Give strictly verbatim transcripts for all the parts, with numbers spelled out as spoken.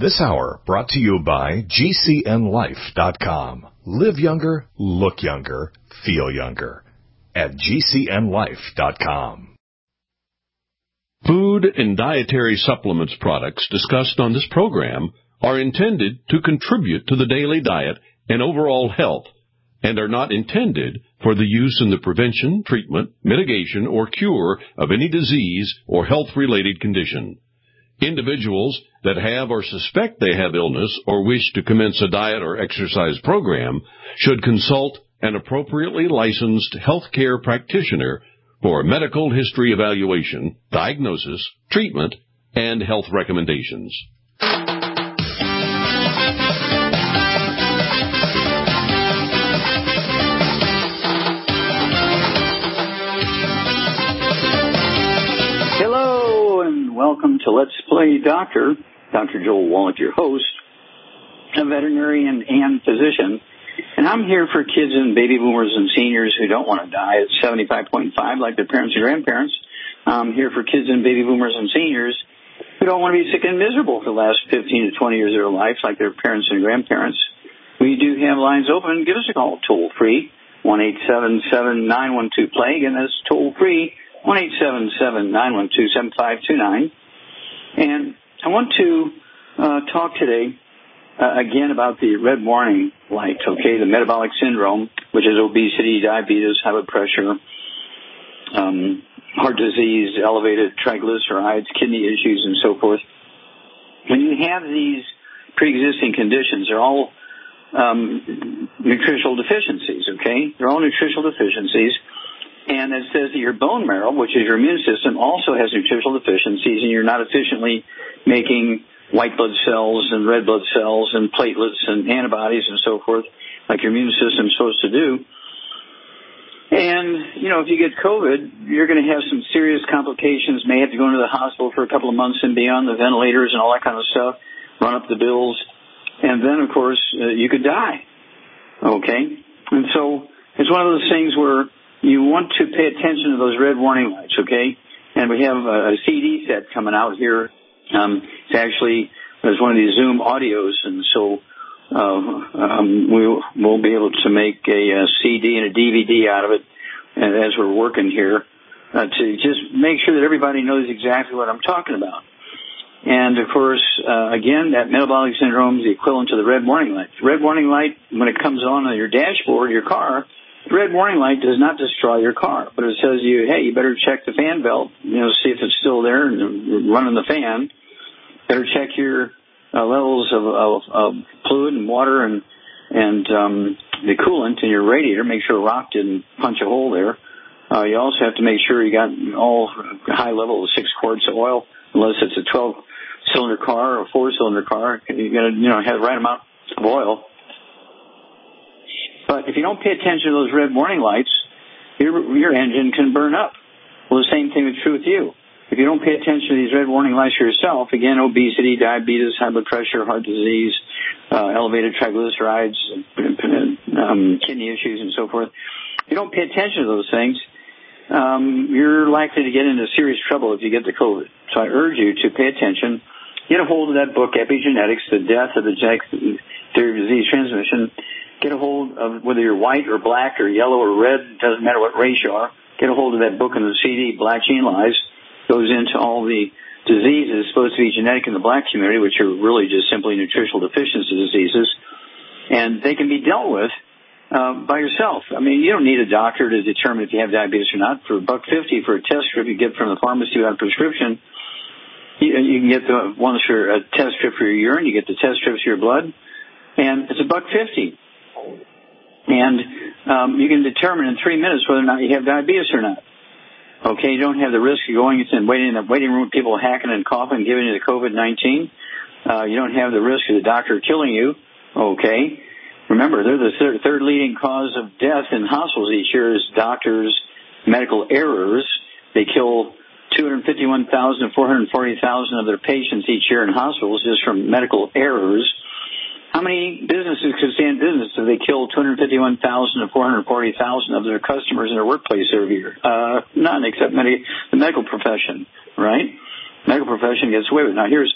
This hour brought to you by G C N life dot com. Live younger, look younger, feel younger at G C N life dot com. Food and dietary supplements products discussed on this program are intended to contribute to the daily diet and overall health and are not intended for the use in the prevention, treatment, mitigation, or cure of any disease or health-related condition. Individuals that have or suspect they have illness or wish to commence a diet or exercise program should consult an appropriately licensed healthcare practitioner for medical history evaluation, diagnosis, treatment, and health recommendations. Welcome to Let's Play Doctor. Doctor Joel Wallach, your host, a veterinarian and physician. And I'm here for kids and baby boomers and seniors who don't want to die at seventy-five point five like their parents and grandparents. I'm here for kids and baby boomers and seniors who don't want to be sick and miserable for the last fifteen to twenty years of their life like their parents and grandparents. We do have lines open. Give us a call toll-free, one eight seven seven, nine one two, PLAGUE, and that's toll-free, one eight seven seven, nine one two, seven five two nine. And I want to uh, talk today uh, again about the red warning light, okay, the metabolic syndrome, which is obesity, diabetes, high blood pressure, um, heart disease, elevated triglycerides, kidney issues, and so forth. When you have these pre-existing conditions, they're all um, nutritional deficiencies, okay? They're all nutritional deficiencies. And it says that your bone marrow, which is your immune system, also has nutritional deficiencies, and you're not efficiently making white blood cells and red blood cells and platelets and antibodies and so forth like your immune system is supposed to do. And, you know, if you get COVID, you're going to have some serious complications, may have to go into the hospital for a couple of months and be on the ventilators and all that kind of stuff, run up the bills, and then, of course, uh, you could die, okay? And so it's one of those things where you want to pay attention to those red warning lights, okay? And we have a C D set coming out here. Um, it's actually, there's one of these Zoom audios, and so uh, um, we'll, we'll be able to make a, a C D and a D V D out of it as we're working here uh, to just make sure that everybody knows exactly what I'm talking about. And, of course, uh, again, that metabolic syndrome is the equivalent to the red warning light. The red warning light, when it comes on on your dashboard of your car, the red warning light does not destroy your car, but it says to you, hey, you better check the fan belt, you know, see if it's still there and running the fan. Better check your uh, levels of, of, of fluid and water and and um, the coolant in your radiator. Make sure a rock didn't punch a hole there. Uh, you also have to make sure you got all high level of six quarts of oil, unless it's a twelve-cylinder car or a four-cylinder car. You got to, you know, have the right amount of oil. But if you don't pay attention to those red warning lights, your, your engine can burn up. Well, the same thing is true with you. If you don't pay attention to these red warning lights for yourself, again, obesity, diabetes, high blood pressure, heart disease, uh, elevated triglycerides, um, kidney issues, and so forth, if you don't pay attention to those things, um, you're likely to get into serious trouble if you get the COVID. So I urge you to pay attention. Get a hold of that book, Epigenetics, The Death of the Genetic Theory of Disease Transmission. Get a hold of whether you're white or black or yellow or red, doesn't matter what race you are. Get a hold of that book in the C D, Black Gene Lies. Goes into all the diseases supposed to be genetic in the black community, which are really just simply nutritional deficiency diseases. And they can be dealt with uh, by yourself. I mean, you don't need a doctor to determine if you have diabetes or not. For a buck fifty for a test strip you get from the pharmacy without a prescription, you, you can get the ones for a test strip for your urine. You get the test strips for your blood. And it's a buck fifty. And um, you can determine in three minutes whether or not you have diabetes or not. Okay, you don't have the risk of going and waiting in the waiting room with people hacking and coughing, giving you the COVID nineteen. Uh, you don't have the risk of the doctor killing you. Okay. Remember, they're the third, third leading cause of death in hospitals each year is doctors' medical errors. They kill two hundred fifty-one thousand to four hundred forty thousand of their patients each year in hospitals just from medical errors. How many businesses could stay in business if they kill two hundred fifty-one thousand to four hundred forty thousand of their customers in their workplace every year? Uh, none, except many, the medical profession, right? Medical profession gets away with it. Now, here's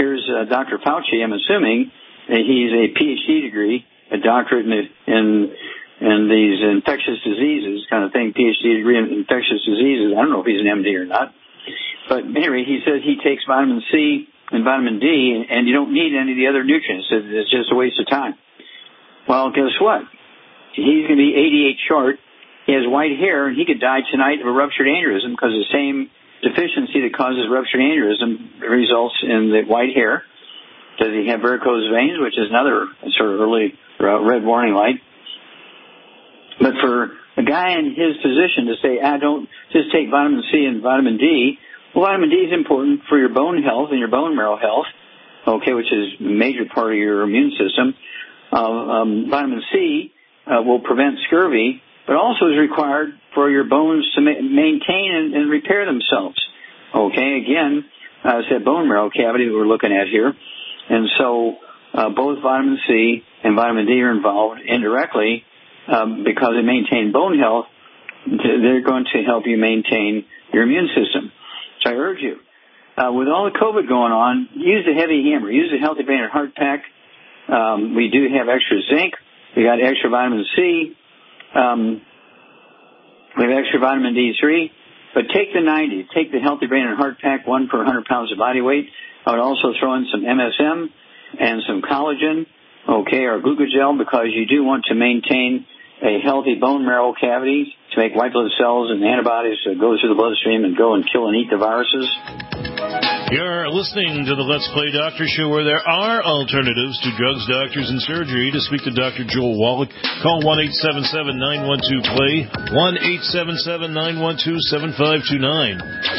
here's uh, Doctor Fauci, I'm assuming uh, he's a P H D degree, a doctorate in, in in these infectious diseases kind of thing, P H D degree in infectious diseases. I don't know if he's an M D or not. But anyway, he says he takes vitamin C and vitamin D, and you don't need any of the other nutrients. It's just a waste of time. Well, guess what? He's going to be eighty-eight short. He has white hair, and he could die tonight of a ruptured aneurysm because the same deficiency that causes ruptured aneurysm results in the white hair. Does he have varicose veins, which is another sort of early red warning light? But for a guy in his position to say, I don't just take vitamin C and vitamin D, well, vitamin D is important for your bone health and your bone marrow health, okay, which is a major part of your immune system. Uh, um, vitamin C uh, will prevent scurvy, but also is required for your bones to ma- maintain and, and repair themselves. Okay, again, uh, it's that bone marrow cavity that we're looking at here. And so uh, both vitamin C and vitamin D are involved indirectly um, because they maintain bone health. They're going to help you maintain your immune system. So I urge you, uh, with all the COVID going on, use the heavy hammer. Use the Healthy Brain and Heart Pack. Um, we do have extra zinc. We got extra vitamin C. Um, we have extra vitamin D three. But take the ninety. Take the Healthy Brain and Heart Pack, one per one hundred pounds of body weight. I would also throw in some M S M and some collagen, okay, or glucogel, because you do want to maintain a healthy bone marrow cavity to make white blood cells and antibodies to go through the bloodstream and go and kill and eat the viruses. You're listening to the Let's Play Doctor Show, where there are alternatives to drugs, doctors, and surgery. To speak to Doctor Joel Wallach, call one eight seven seven, nine one two, play, one eight seven seven, nine one two, seven five two nine.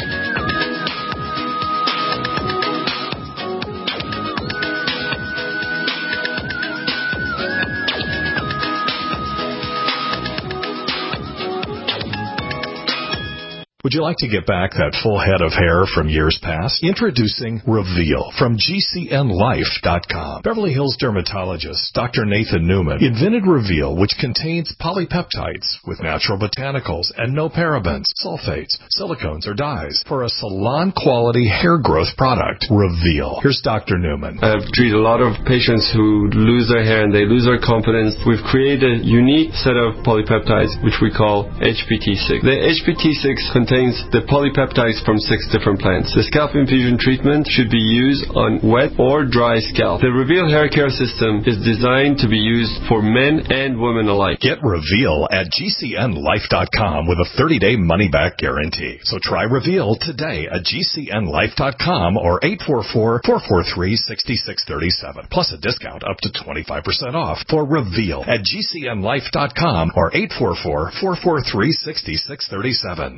Would you like to get back that full head of hair from years past? Introducing Reveal from G C N life dot com. Beverly Hills dermatologist Doctor Nathan Newman invented Reveal, which contains polypeptides with natural botanicals and no parabens, sulfates, silicones, or dyes for a salon-quality hair growth product. Reveal. Here's Doctor Newman. I've treated a lot of patients who lose their hair and they lose their confidence. We've created a unique set of polypeptides, which we call H P T six. The H P T six contains the polypeptides from six different plants. The scalp infusion treatment should be used on wet or dry scalp. The Reveal hair care system is designed to be used for men and women alike. Get Reveal at G C N life dot com with a thirty-day money-back guarantee. So try Reveal today at G C N life dot com or eight four four, four four three, six six three seven. Plus a discount up to twenty-five percent off for Reveal at G C N life dot com or eight four four, four four three, six six three seven.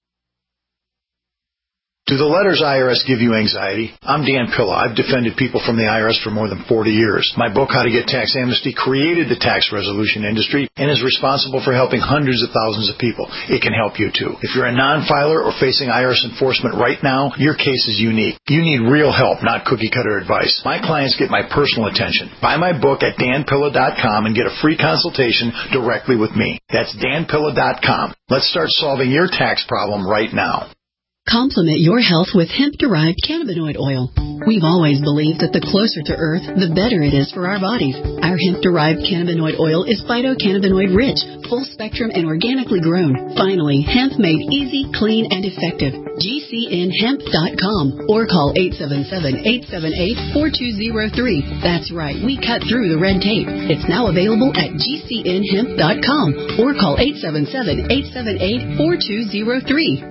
Do the letters I R S give you anxiety? I'm Dan Pilla. I've defended people from the I R S for more than forty years. My book, How to Get Tax Amnesty, created the tax resolution industry and is responsible for helping hundreds of thousands of people. It can help you, too. If you're a non-filer or facing I R S enforcement right now, your case is unique. You need real help, not cookie-cutter advice. My clients get my personal attention. Buy my book at dan pilla dot com and get a free consultation directly with me. That's dan pilla dot com. Let's start solving your tax problem right now. Complement your health with hemp-derived cannabinoid oil. We've always believed that the closer to Earth, the better it is for our bodies. Our hemp-derived cannabinoid oil is phytocannabinoid-rich, full-spectrum, and organically grown. Finally, hemp made easy, clean, and effective. G C N hemp dot com or call eight seven seven, eight seven eight, four two zero three. That's right, we cut through the red tape. It's now available at G C N hemp dot com or call eight seven seven, eight seven eight, four two zero three.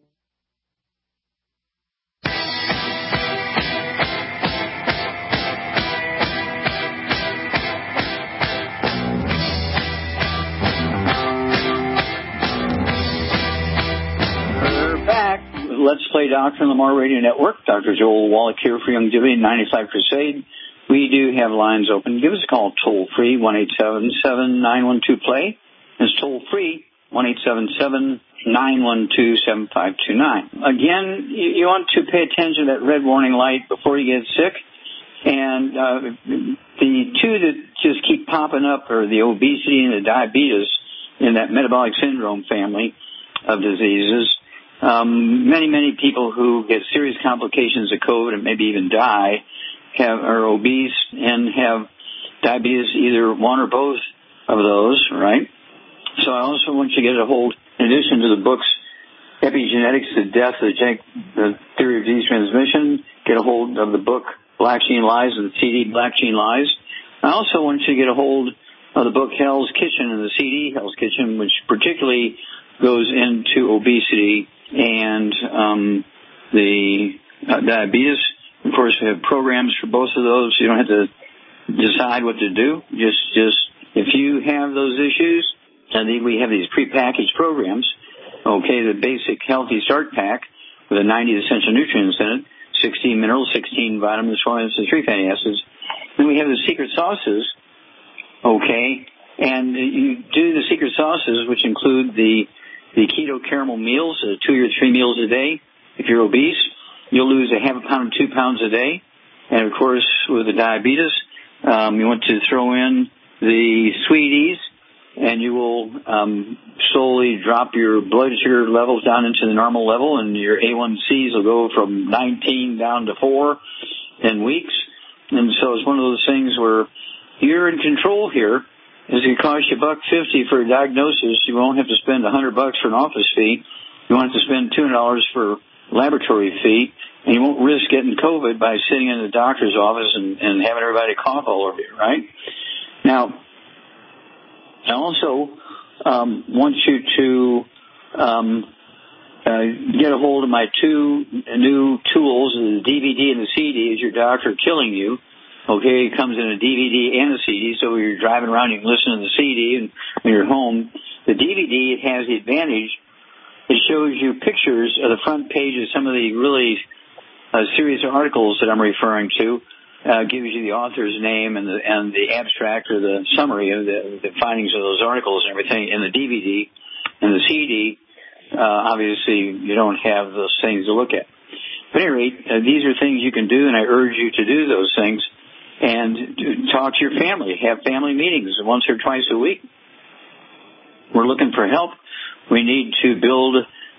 Let's Play Doctor on the Lamar Radio Network. Doctor Joel Wallach here for Youngevity ninety-five Crusade. We do have lines open. Give us a call toll-free, one eight seven seven, nine one two, play. It's toll-free, one eight seven seven, nine one two, seven five two nine. Again, you, you want to pay attention to that red warning light before you get sick. And uh, the two that just keep popping up are the obesity and the diabetes in that metabolic syndrome family of diseases. um, many, many people who get serious complications of COVID and maybe even die have are obese and have diabetes, either one or both of those, right? So I also want you to get a hold, in addition to the books, Epigenetics, The Death of the, Genetic, the Theory of Disease Transmission, get a hold of the book Black Gene Lies and the C D Black Gene Lies. I also want you to get a hold of the book Hell's Kitchen and the C D Hell's Kitchen, which particularly goes into obesity and um, the uh, diabetes. Of course, we have programs for both of those. You don't have to decide what to do. Just, just if you have those issues, and then we have these prepackaged programs. Okay, the basic healthy start pack with the ninety essential nutrients in it, sixteen minerals, sixteen vitamins, four acids, three fatty acids. Then we have the secret sauces. Okay, and you do the secret sauces, which include the the keto caramel meals, uh, two or three meals a day. If you're obese, you'll lose a half a pound to two pounds a day. And of course, with the diabetes, um, you want to throw in the sweeties, and you will um, slowly drop your blood sugar levels down into the normal level, and your A one C's will go from nineteen down to four in weeks. And so it's one of those things where you're in control here. It's going to cost you a buck fifty for a diagnosis. You won't have to spend a hundred bucks for an office fee. You won't have to spend two hundred dollars for laboratory fee, and you won't risk getting COVID by sitting in the doctor's office and, and having everybody cough all over you, right? Now, I also um, want you to um, uh, get a hold of my two new tools, the D V D and the C D. Is Your Doctor Killing You? Okay, it comes in a D V D and a C D, so when you're driving around, you can listen to the C D, and when you're home, the D V D, it has the advantage. It shows you pictures of the front page of some of the really uh, serious articles that I'm referring to. Uh, gives you the author's name and the and the abstract or the summary of the, the findings of those articles and everything in the D V D. And the C D, uh, obviously, you don't have those things to look at. But at any rate, uh, these are things you can do, and I urge you to do those things. And to talk to your family. Have family meetings once or twice a week. We're looking for help. We need to build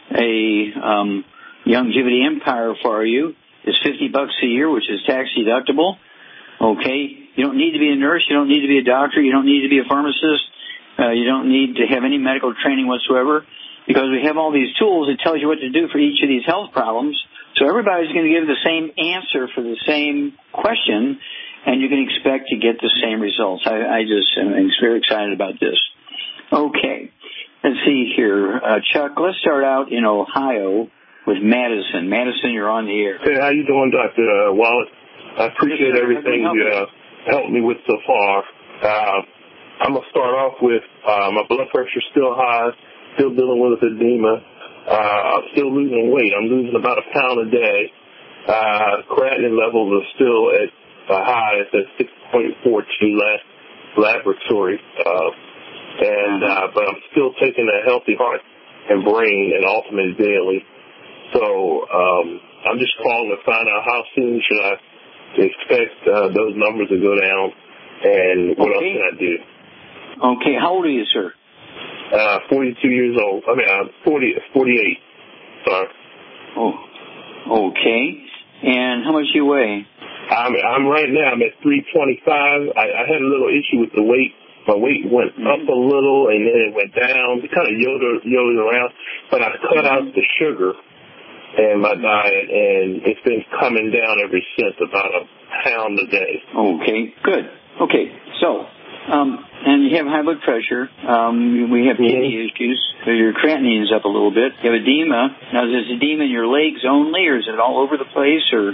a um, longevity empire for you. It's fifty bucks a year, which is tax deductible. Okay, you don't need to be a nurse. You don't need to be a doctor. You don't need to be a pharmacist. Uh, you don't need to have any medical training whatsoever, because we have all these tools that tells you what to do for each of these health problems. So everybody's going to give the same answer for the same question, and you can expect to get the same results. I, I just am very excited about this. Okay, let's see here. Uh, Chuck, let's start out in Ohio with Madison. Madison, you're on the air. Hey, how you doing, Doctor Uh, Wallach? I appreciate yes, everything you uh, helped me with so far. Uh, I'm going to start off with uh, my blood pressure still high, still dealing with edema. Uh, I'm still losing weight. I'm losing about a pound a day. Uh, creatinine levels are still at uh, high. It's at six point four two last laboratory. Uh, and uh, but I'm still taking a healthy heart and brain and Ultimate daily. So um, I'm just calling to find out how soon should I expect uh, those numbers to go down, and what okay. else can I do? Okay, how old are you, sir? Uh, forty-two years old. I mean, I'm forty, forty-eight. Sorry. Oh, okay. And how much do you weigh? I'm, I'm right now, I'm at three twenty-five. I, I had a little issue with the weight. My weight went mm-hmm. up a little, and then it went down. It kind of yodeled, yodeled around. But I cut out the sugar in my diet, and it's been coming down ever since, about a pound a day. Okay, good. Okay, so, um, and you have high blood pressure. Um, we have kidney mm-hmm. issues. So your creatinine is up a little bit. You have edema. Now, is this edema in your legs only, or is it all over the place, or?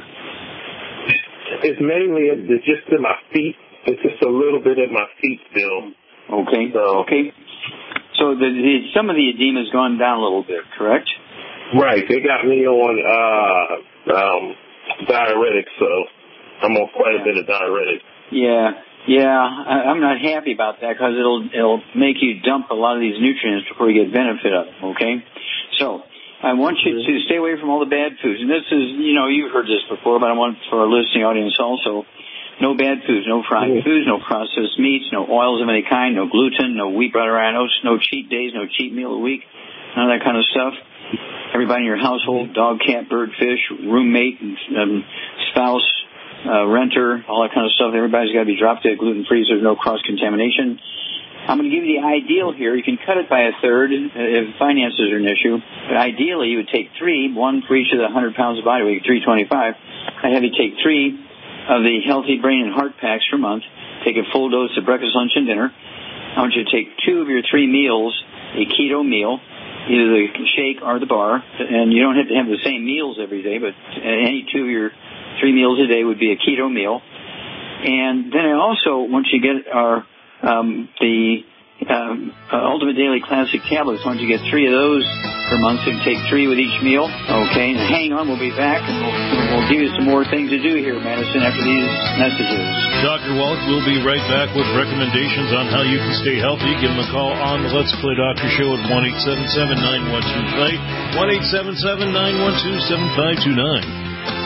It's mainly it's just in my feet. It's just a little bit in my feet still. Okay, so, okay. So the, the, some of the edema has gone down a little bit, correct? Right. They got me on uh, um, diuretics, so I'm on quite a bit of diuretics. Yeah, yeah. I, I'm not happy about that, because it'll it'll make you dump a lot of these nutrients before you get benefit of them. Okay, so I want you to stay away from all the bad foods. And this is, you know, you've heard this before, but I want for our listening audience also. No bad foods, no fried mm-hmm. foods, no processed meats, no oils of any kind, no gluten, no wheat, butter, and oats, no cheat days, no cheat meal a week, none of that kind of stuff. everybody in your household, dog, cat, bird, fish, roommate, um, spouse, uh, renter, all that kind of stuff. Everybody's got to be drop dead gluten-free, so there's no cross-contamination. I'm going to give you the ideal here. You can cut it by a third if finances are an issue. But ideally, you would take three, one for each of the one hundred pounds of body weight, three twenty-five. I'd have you take three of the Healthy Brain and Heart Packs per month. Take a full dose of breakfast, lunch, and dinner. I want you to take two of your three meals, a keto meal, either the shake or the bar. And you don't have to have the same meals every day, but any two of your three meals a day would be a keto meal. And then I also, once you get our Um, the um, uh, Ultimate Daily Classic tablets. Once you get three of those per month, so you can take three with each meal. Okay, and hang on, we'll be back, and we'll, we'll give you some more things to do here, Madison, after these messages. Doctor Wallach will be right back with recommendations on how you can stay healthy. Give him a call on the Let's Play Doctor Show at one eight seven seven, nine one two, play, one eight seven seven, nine one two, seven five two nine.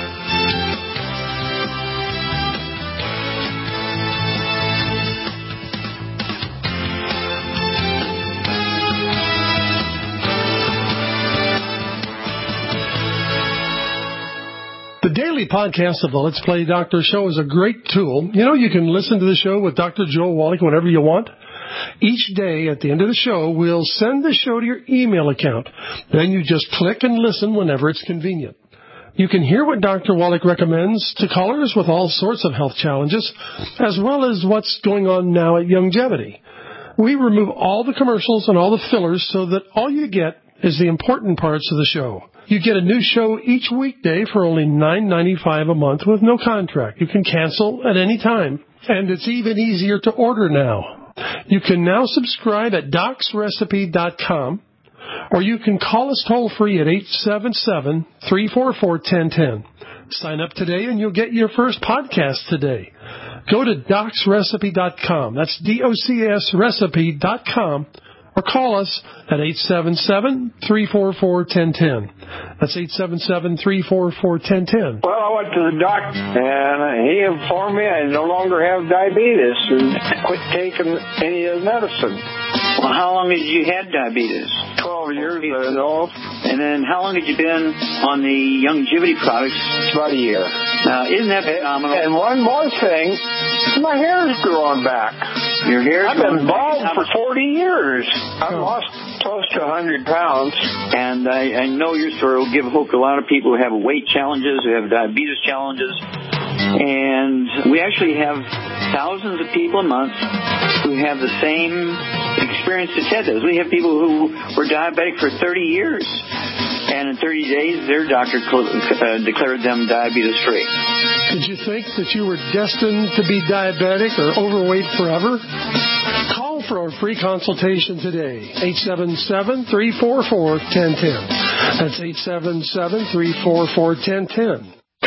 The daily podcast of the Let's Play Doctor Show is a great tool. You know, you can listen to the show with Doctor Joel Wallach whenever you want. Each day at the end of the show, we'll send the show to your email account. Then you just click and listen whenever it's convenient. You can hear what Doctor Wallach recommends to callers with all sorts of health challenges, as well as what's going on now at Youngevity. We remove all the commercials and all the fillers so that all you get is the important parts of the show. You get a new show each weekday for only nine ninety-five a month with no contract. You can cancel at any time. And it's even easier to order now. You can now subscribe at docs recipe dot com, or you can call us toll-free at eight seven seven, three four four, one zero one zero. Sign up today and you'll get your first podcast today. Go to docs recipe dot com. That's D O C S recipe dot com. Or call us at eight seven seven, three four four, one zero one zero. That's eight seven seven, three four four, one zero one zero. Well, I went to the doctor, and he informed me I no longer have diabetes and quit taking any of the medicine. Well, how long had you had diabetes? Twelve years, I know. And then how long had you been on the Youngevity products? About a year. Now, isn't that phenomenal? And one more thing, my hair's growing back. Your hair's I've been bald for forty years. I've lost close to one hundred pounds. And I, I know your story will give hope to a lot of people who have weight challenges, who have diabetes challenges. And we actually have thousands of people a month who have the same experience that Ted does. We have people who were diabetic for thirty years. And in thirty days, their doctor uh, declared them diabetes-free. Did you think that you were destined to be diabetic or overweight forever? Call for a free consultation today. eight seven seven, three four four, one zero one zero. That's eight seven seven, three four four, one zero one zero.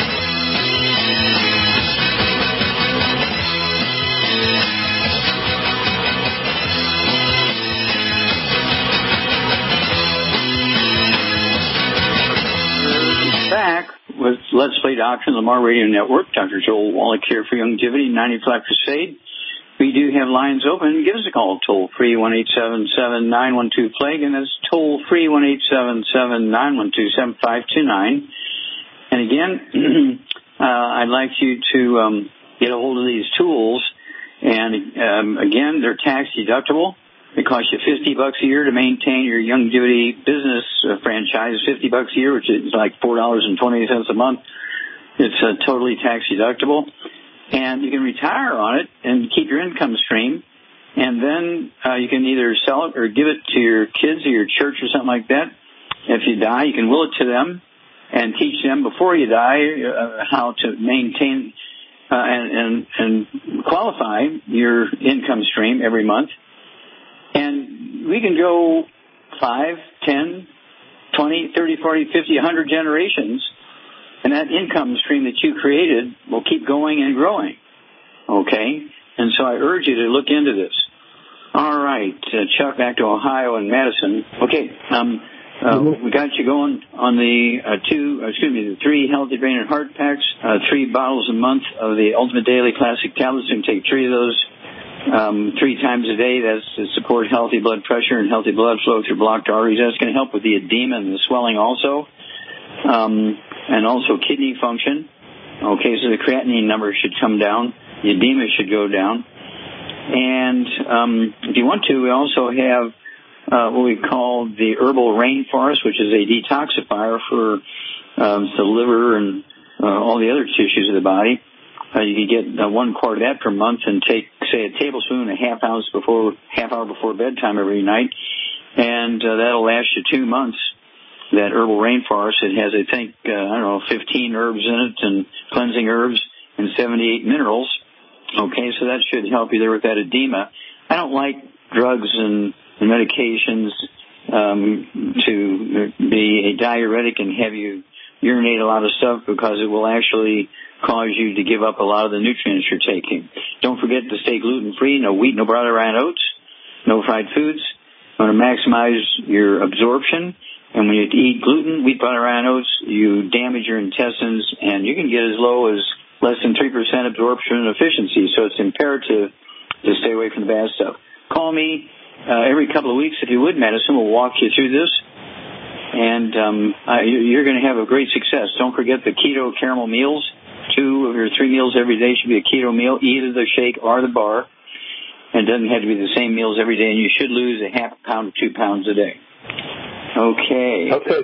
Back with Let's Play Doctor on the Lamar Radio Network. Doctor Joel Wallach here for Youngevity, ninety-five Crusade. We do have lines open. Give us a call, toll-free, one eight seven seven, nine one two, plague, and that's toll-free, one eight seven seven, nine one two, seven five two nine. And again, uh, I'd like you to um, get a hold of these tools. And um, again, they're tax-deductible. It costs you fifty bucks a year to maintain your Youngevity business uh, franchise. fifty bucks a year, which is like four dollars and twenty cents a month. It's uh, totally tax deductible. And you can retire on it and keep your income stream. And then uh, you can either sell it or give it to your kids or your church or something like that. If you die, you can will it to them and teach them before you die uh, how to maintain uh, and, and, and qualify your income stream every month. And we can go five, ten, twenty, thirty, forty, fifty, one hundred generations, and that income stream that you created will keep going and growing. Okay? And so I urge you to look into this. All right, uh, Chuck, back to Ohio and Madison. Okay, um, uh, we got you going on the uh, two, uh, excuse me, the three Healthy Brain and Heart Packs, uh, three bottles a month of the Ultimate Daily Classic Tablets. You can take three of those um, three times a day. That's to support healthy blood pressure and healthy blood flow through blocked arteries. That's going to help with the edema and the swelling also, um, and also kidney function. Okay, so the creatinine number should come down. The edema should go down. And um, if you want to, we also have uh, what we call the herbal rainforest, which is a detoxifier for um, the liver and uh, all the other tissues of the body. Uh, you can get uh, one quart of that per month and take, say, a tablespoon, a half ounce before, half hour before bedtime every night, and uh, that'll last you two months. That herbal rainforest, it has, I think, uh, I don't know, fifteen herbs in it and cleansing herbs and seventy-eight minerals. Okay, so that should help you there with that edema. I don't like drugs and, and medications um, to be a diuretic and have you urinate a lot of stuff, because it will actually cause you to give up a lot of the nutrients you're taking. Don't forget to stay gluten-free, no wheat, no brown rye oats, no fried foods. You want to maximize your absorption. And when you eat gluten, wheat, brown rye oats, you damage your intestines, and you can get as low as less than three percent absorption efficiency. So it's imperative to stay away from the bad stuff. Call me uh, every couple of weeks if you would, Madison. We'll walk you through this. And um, uh, you're going to have a great success. Don't forget the keto caramel meals. Two of your three meals every day should be a keto meal, either the shake or the bar. And it doesn't have to be the same meals every day. And you should lose a half a pound to two pounds a day. Okay. Okay.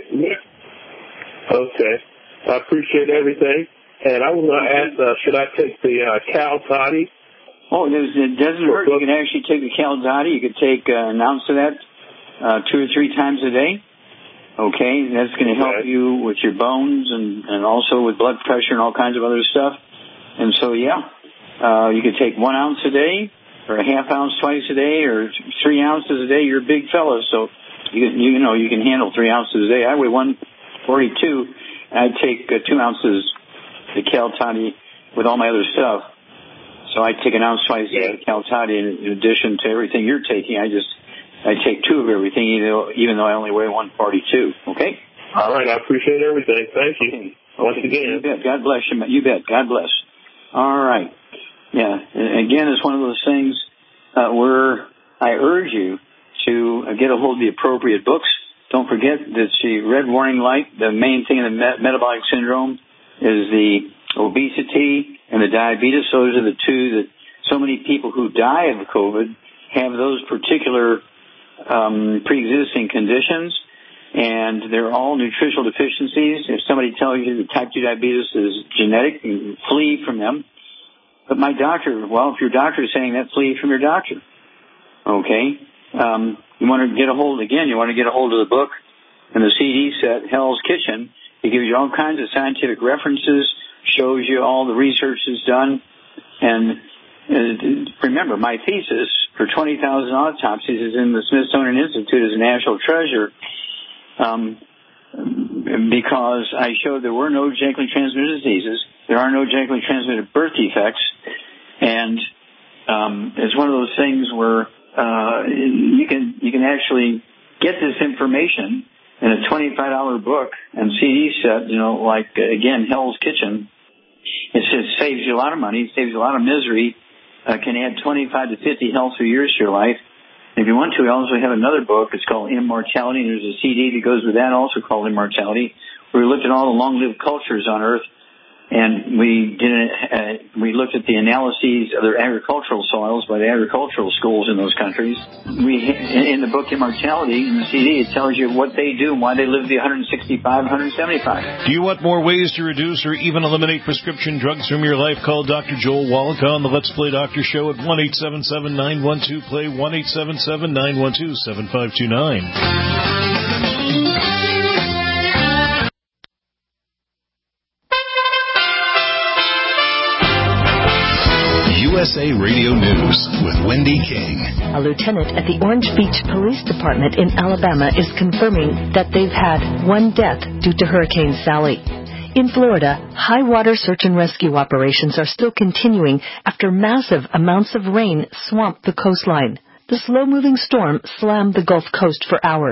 Okay. I appreciate everything. And I was going to ask, uh, should I take the uh, Cal Toddy? Oh, it doesn't hurt. You can actually take the Cal Toddy. You could take uh, an ounce of that uh, two or three times a day. Okay, that's going to help you with your bones and, and also with blood pressure and all kinds of other stuff. And so, yeah, uh, you could take one ounce a day or a half ounce twice a day or three ounces a day. You're a big fella, so you, you know you can handle three ounces a day. I weigh one forty-two. I take uh, two ounces of Cal Toddy with all my other stuff. So I take an ounce twice a day of Cal Toddy in, in addition to everything you're taking. I just I take two of everything, even though, even though I only weigh one forty-two. Okay? All right. I appreciate everything. Thank you. Okay. Once okay. again. You bet. God bless you. You bet. God bless. All right. Yeah. Again, it's one of those things uh, where I urge you to get a hold of the appropriate books. Don't forget that the red warning light, the main thing in the met- metabolic syndrome is the obesity and the diabetes. Those are the two that so many people who die of COVID have those particular Um, pre-existing conditions, and they're all nutritional deficiencies. If somebody tells you that type two diabetes is genetic, you flee from them. But my doctor, well, if your doctor is saying that, flee from your doctor. Okay? Um, you want to get a hold, again, you want to get a hold of the book and the C D set, Hell's Kitchen. It gives you all kinds of scientific references, shows you all the research that's done, and uh, remember, my thesis for twenty thousand autopsies is in the Smithsonian Institute as a national treasure um, because I showed there were no genetically transmitted diseases. There are no genetically transmitted birth defects. And um, it's one of those things where uh, you can you can actually get this information in a twenty-five dollars book and C D set, you know, like, again, Hell's Kitchen. It just saves you a lot of money, it saves you a lot of misery. Uh, can add twenty-five to fifty healthy years to your life. And if you want to, we also have another book. It's called Immortality, and there's a C D that goes with that also called Immortality, where we looked at all the long-lived cultures on Earth, and we did a, uh, we looked at the analyses of their agricultural soils by the agricultural schools in those countries. We in the book Immortality, in the C D, it tells you what they do and why they live to be one sixty-five, one seventy-five. Do you want more ways to reduce or even eliminate prescription drugs from your life? Call Doctor Joel Wallach on the Let's Play Doctor Show at one eight seven seven, nine one two, play, one eight seven seven, nine one two, seven five two nine. U S A Radio News with Wendy King. A lieutenant at the Orange Beach Police Department in Alabama is confirming that they've had one death due to Hurricane Sally. In Florida, high water search and rescue operations are still continuing after massive amounts of rain swamped the coastline. The slow-moving storm slammed the Gulf Coast for hours.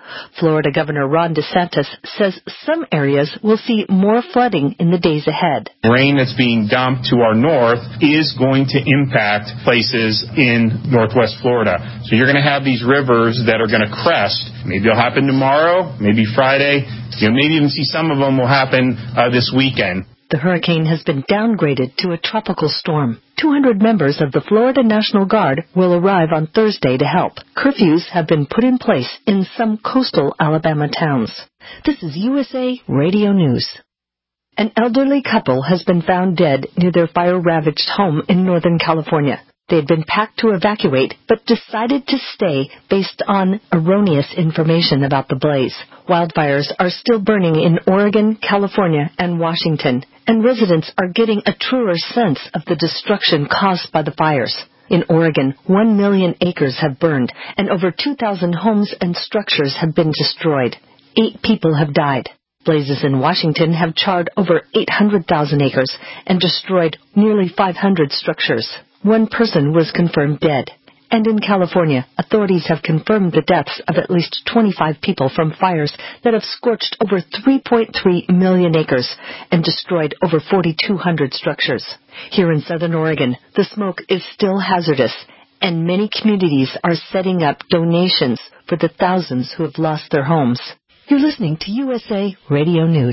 Florida Governor Ron DeSantis says some areas will see more flooding in the days ahead. Rain that's being dumped to our north is going to impact places in northwest Florida. So you're going to have these rivers that are going to crest. Maybe it'll happen tomorrow, maybe Friday. You know, maybe even see some of them will happen uh, this weekend. The hurricane has been downgraded to a tropical storm. two hundred members of the Florida National Guard will arrive on Thursday to help. Curfews have been put in place in some coastal Alabama towns. This is U S A Radio News. An elderly couple has been found dead near their fire-ravaged home in Northern California. They had been packed to evacuate, but decided to stay based on erroneous information about the blaze. Wildfires are still burning in Oregon, California, and Washington, and residents are getting a truer sense of the destruction caused by the fires. In Oregon, one million acres have burned, and over two thousand homes and structures have been destroyed. Eight people have died. Blazes in Washington have charred over eight hundred thousand acres and destroyed nearly five hundred structures. One person was confirmed dead. And in California, authorities have confirmed the deaths of at least twenty-five people from fires that have scorched over three point three million acres and destroyed over forty-two hundred structures. Here in southern Oregon, the smoke is still hazardous, and many communities are setting up donations for the thousands who have lost their homes. You're listening to U S A Radio News.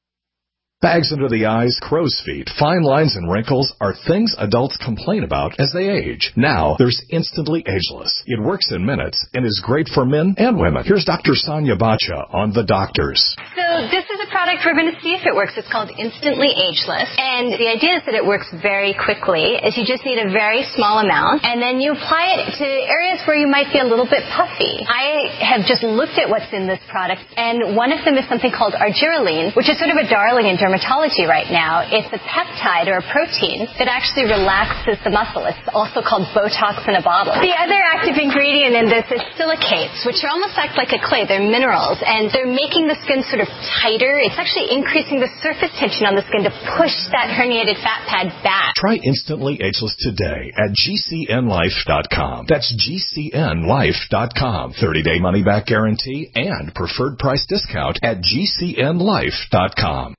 Bags under the eyes, crow's feet, fine lines, and wrinkles are things adults complain about as they age. Now, there's Instantly Ageless. It works in minutes and is great for men and women. Here's Doctor Sonia Bacha on The Doctors. So this is a product we're going to see if it works. It's called Instantly Ageless. And the idea is that it works very quickly, is you just need a very small amount, and then you apply it to areas where you might be a little bit puffy. I have just looked at what's in this product, and one of them is something called argireline, which is sort of a darling in dermatology right now. It's a peptide or a protein that actually relaxes the muscle. It's also called Botox in a bottle. The other active ingredient in this is silicates, which are almost act like a clay. They're minerals, and they're making the skin sort of tighter. It's actually increasing the surface tension on the skin to push that herniated fat pad back. Try Instantly Ageless today at G C N life dot com. That's G C N life dot com. thirty-day money-back guarantee and preferred price discount at G C N life dot com.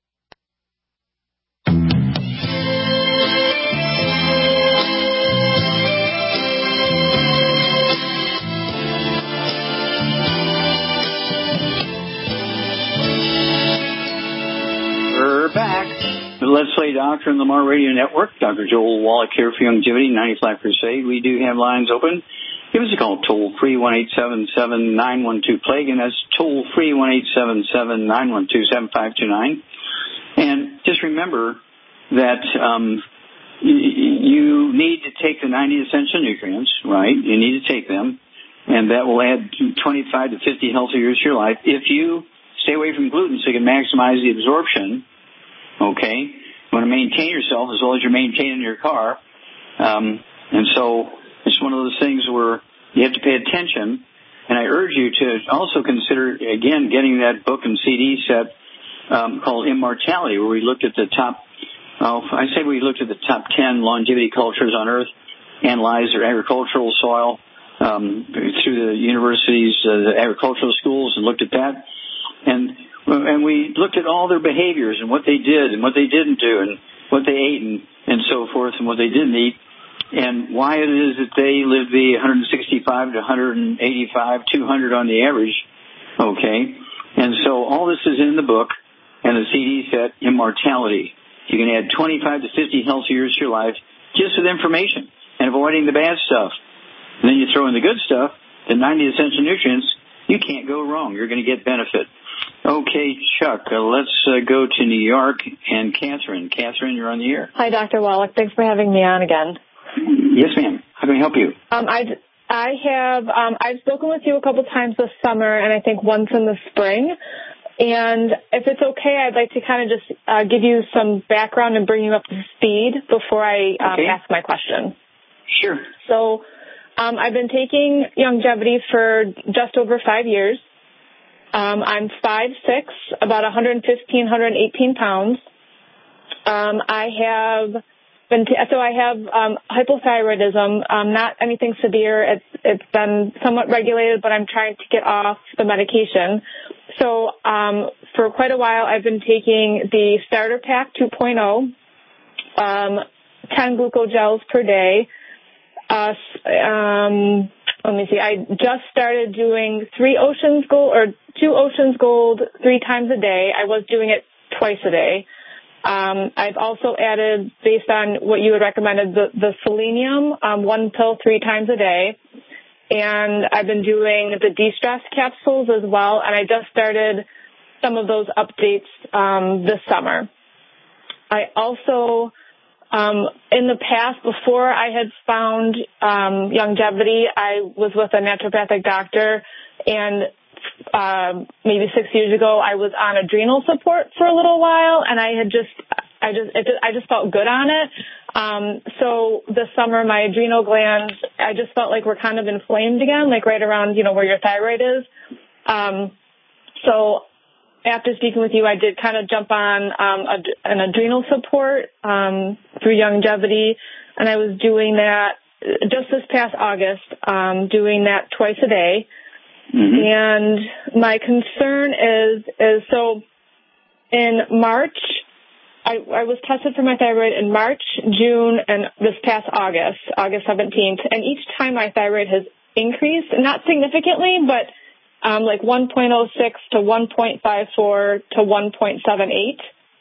We're back. The Let's Play Doctor and Lamar Radio Network. Doctor Joel Wallach here for Longevity, ninety-five Crusade. We do have lines open. Give us a call, toll free, one eight seven seven, nine one two, plague, and that's toll free, one eight seven seven, nine one two, seven five two nine. And just remember that um, you need to take the ninety essential nutrients, right? You need to take them, and that will add twenty-five to fifty healthy years to your life. If you stay away from gluten so you can maximize the absorption, okay, you want to maintain yourself as well as you're maintaining your car. Um, and so it's one of those things where you have to pay attention. And I urge you to also consider, again, getting that book and C D set um, called Immortality, where we looked at the top, oh, I say we looked at the top ten longevity cultures on Earth, analyzed their agricultural soil um, through the universities, uh, the agricultural schools, and looked at that. And and we looked at all their behaviors and what they did and what they didn't do and what they ate and, and so forth and what they didn't eat and why it is that they lived to be one sixty-five to one eighty-five, two hundred on the average, okay? And so all this is in the book and the C D set, Immortality. You can add twenty-five to fifty healthy years to your life just with information and avoiding the bad stuff. And then you throw in the good stuff, the ninety essential nutrients, you can't go wrong. You're going to get benefit. Okay, Chuck, uh, let's uh, go to New York and Catherine. Catherine, you're on the air. Hi, Doctor Wallach. Thanks for having me on again. Yes, ma'am. How can I help you? Um, I, I have, um, I've spoken with you a couple times this summer and I think once in the spring. And if it's okay, I'd like to kind of just uh, give you some background and bring you up to speed before I um, okay. ask my question. Sure. So um, I've been taking Longevity for just over five years. Um, I'm five six, about one fifteen, one eighteen pounds. Um, I have been t- so I have um, hypothyroidism, um, not anything severe. It's it's been somewhat regulated, but I'm trying to get off the medication. So um, for quite a while, I've been taking the Starter Pack two point oh, um, ten glucogels per day. Uh, um, let me see. I just started doing three Oceans Gold or two Oceans Gold three times a day. I was doing it twice a day. Um, I've also added, based on what you had recommended, the, the selenium, um, one pill three times a day. And I've been doing the de-stress capsules as well. And I just started some of those updates um, this summer. I also, um, in the past, before I had found um, longevity, I was with a naturopathic doctor, and Uh, maybe six years ago, I was on adrenal support for a little while, and I had just, I just, it, I just felt good on it. Um, so this summer, my adrenal glands, I just felt like were kind of inflamed again, like right around, you know, where your thyroid is. Um, so after speaking with you, I did kind of jump on um, a, an adrenal support um, through longevity, and I was doing that just this past August, um, doing that twice a day. Mm-hmm. And my concern is, is so in March, I, I was tested for my thyroid in March, June, and this past August, August seventeenth. And each time my thyroid has increased, not significantly, but um, like one point oh six to one point five four to one point seven eight.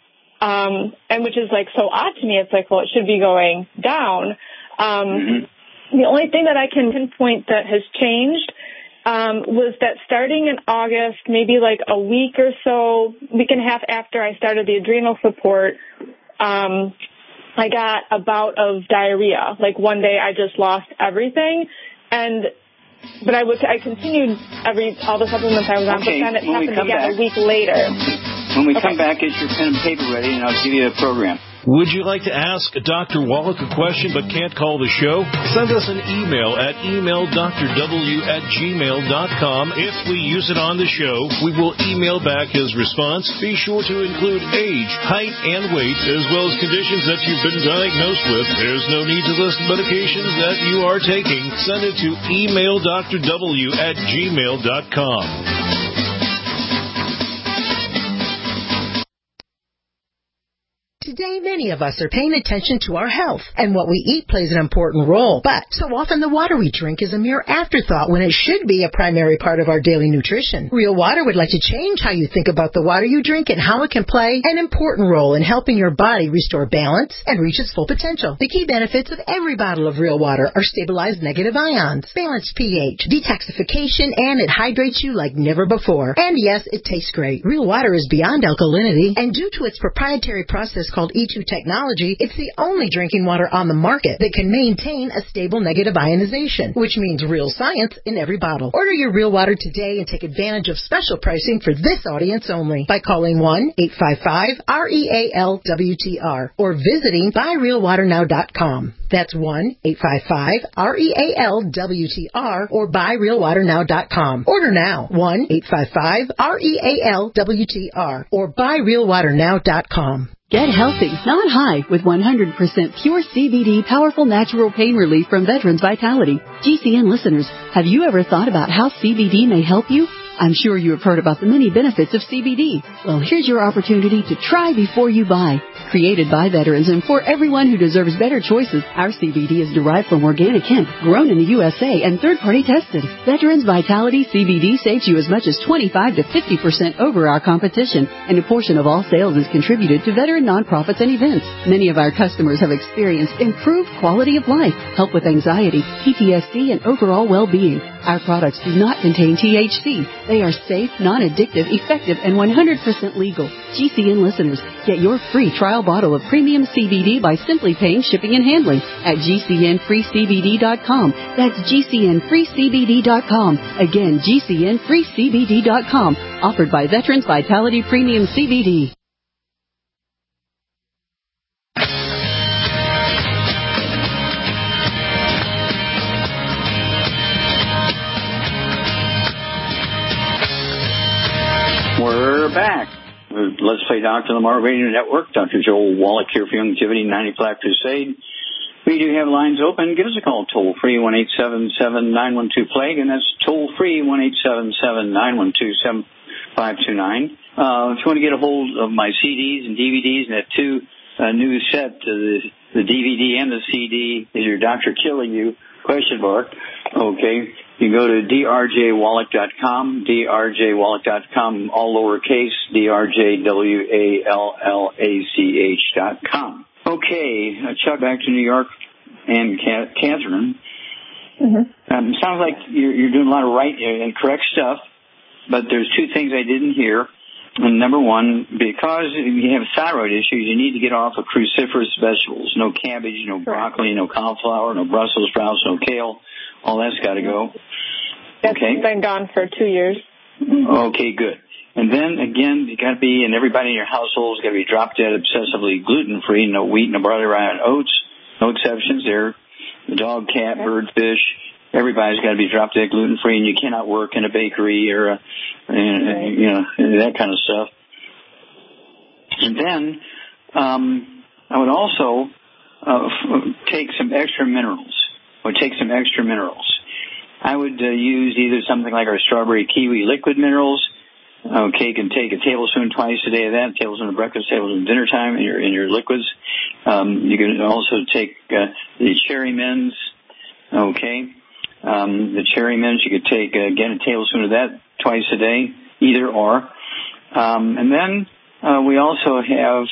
Um, and which is like so odd to me. It's like, well, it should be going down. Um, mm-hmm. The only thing that I can pinpoint that has changed Um, was that starting in August, maybe like a week or so, week and a half after I started the adrenal support, um, I got a bout of diarrhea. Like one day I just lost everything, and but I would I continued every all the supplements I was on, okay, but then it happened again back, a week later. When we okay. come back, get your pen and paper ready, and I'll give you a program. Would you like to ask Doctor Wallach a question but can't call the show? Send us an email at email d r w at gmail dot com. If we use it on the show, we will email back his response. Be sure to include age, height, and weight, as well as conditions that you've been diagnosed with. There's no need to list medications that you are taking. Send it to email d r w at gmail dot com. Today, many of us are paying attention to our health, and what we eat plays an important role. But so often the water we drink is a mere afterthought when it should be a primary part of our daily nutrition. Real Water would like to change how you think about the water you drink and how it can play an important role in helping your body restore balance and reach its full potential. The key benefits of every bottle of Real Water are stabilized negative ions, balanced pH, detoxification, and it hydrates you like never before. And yes, it tastes great. Real Water is beyond alkalinity, and due to its proprietary process called E two technology, it's the only drinking water on the market that can maintain a stable negative ionization, which means real science in every bottle. Order your Real Water today and take advantage of special pricing for this audience only by calling one eight five five R E A L W T R or visiting buy real water now dot com. That's one eight five five R E A L W T R or buy real water now dot com. Order now, one eight five five R E A L W T R or buy real water now dot com. Get healthy, not high, with one hundred percent pure C B D powerful natural pain relief from Veterans Vitality. G C N listeners, have you ever thought about how C B D may help you? I'm sure you have heard about the many benefits of C B D. Well, here's your opportunity to try before you buy. Created by veterans and for everyone who deserves better choices, our C B D is derived from organic hemp, grown in the U S A and third-party tested. Veterans Vitality C B D saves you as much as twenty-five to fifty percent over our competition, and a portion of all sales is contributed to veteran nonprofits and events. Many of our customers have experienced improved quality of life, help with anxiety, P T S D, and overall well-being. Our products do not contain T H C. They are safe, non-addictive, effective, and one hundred percent legal. G C N listeners, get your free trial bottle of premium C B D by simply paying shipping and handling at G C N free C B D dot com. That's G C N free C B D dot com. Again, G C N free C B D dot com. Offered by Veterans Vitality Premium C B D. We're back. Let's Play Doctor Lamar Radio Network. Doctor Joel Wallach here for Youngevity ninety Black Crusade. We do have lines open. Give us a call toll free, one eight seven seven, nine one two, plague, and that's toll free, one eight seven seven, nine one two, seven five two nine. Uh, if you want to get a hold of my C Ds and D V Ds and that two uh, new set, uh, the, the D V D and the C D, is your doctor killing you? Question mark. Okay. You can go to d r j wallach dot com, d r j wallach dot com, all lowercase, d r j w a l l a c h dot com. Okay, uh, Chuck, back to New York and Catherine. Mm-hmm. Um, sounds like you're, you're doing a lot of right and correct stuff, but there's two things I didn't hear. And number one, because you have thyroid issues, you need to get off of cruciferous vegetables. No cabbage, no broccoli, no cauliflower, no Brussels sprouts, no kale. All that's got to go. That's okay. been gone for two years. Okay, good. And then, again, you got to be, and everybody in your household has got to be drop dead obsessively gluten-free, no wheat, no barley, rye, and oats. No exceptions there. The dog, cat, okay. bird, fish, everybody's got to be drop dead gluten-free, and you cannot work in a bakery or, a, okay. you know, that kind of stuff. And then um, I would also uh, take some extra minerals. I would take some extra minerals. I would uh, use either something like our strawberry kiwi liquid minerals. Okay, you can take a tablespoon twice a day of that, a tablespoon at breakfast, a tablespoon at dinner time in your, in your liquids. Um, you can also take uh, the cherry mints. Okay. Um, the cherry mints, you could take, uh, again, a tablespoon of that twice a day, either or. Um, and then uh, we also have